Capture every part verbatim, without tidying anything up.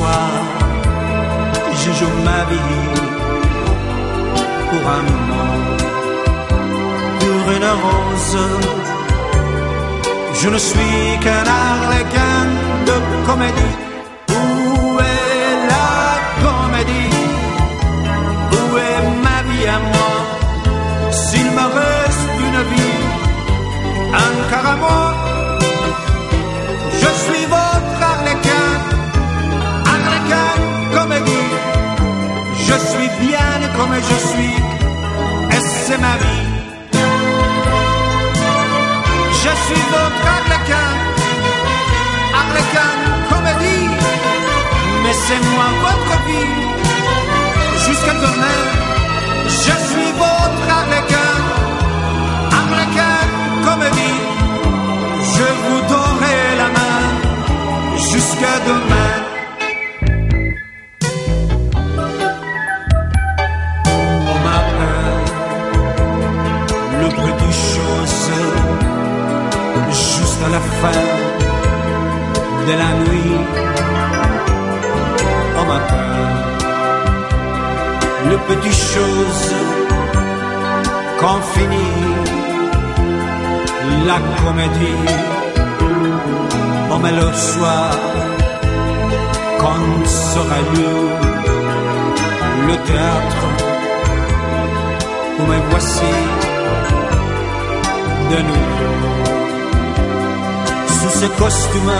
soir, je joue ma vie pour un moment, pour une rose. Je ne suis qu'un arlequin de comédie. Où est la comédie? Où est ma vie à moi? S'il me reste une vie, un quart à moi, je suis votre arlequin, arlequin comédie. Je suis bien comme je suis, et c'est ma vie. Je suis votre arlequin, arlequin comédie, mais c'est moi votre vie. Jusqu'à demain, je suis votre arlequin, arlequin comédie. Je vous donnerai la main jusqu'à demain. On m'appelle le petit chose juste à la fin de la nuit. On m'appelle le petit chose quand finit la comédie. On met le soir quand sera lu le théâtre où me voici de nouveau. Sous ce costume,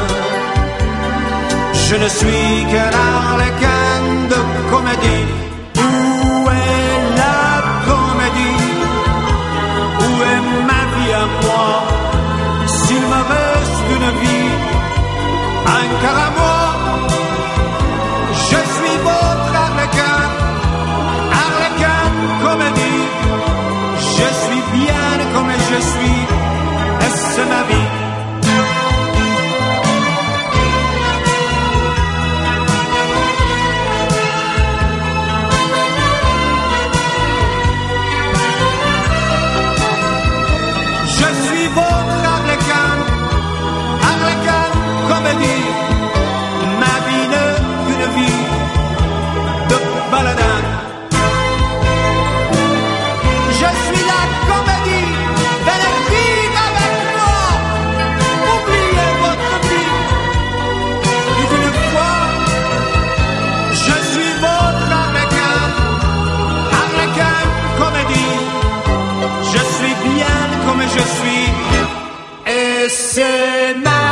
je ne suis qu'un arlequin de comédie. Où est la comédie? Où est ma vie à moi? S'il me reste une vie, un quart à moi, je suis votre arlequin, arlequin comédie. Je suis bien comme je suis, et c'est ma vie. Ma vie n'est qu'une vie de baladin. Je suis la comédie, venez vivre avec moi. Oubliez votre vie. Une fois, je suis votre arlequin, arlequin comédie. Je suis bien comme je suis, et c'est ma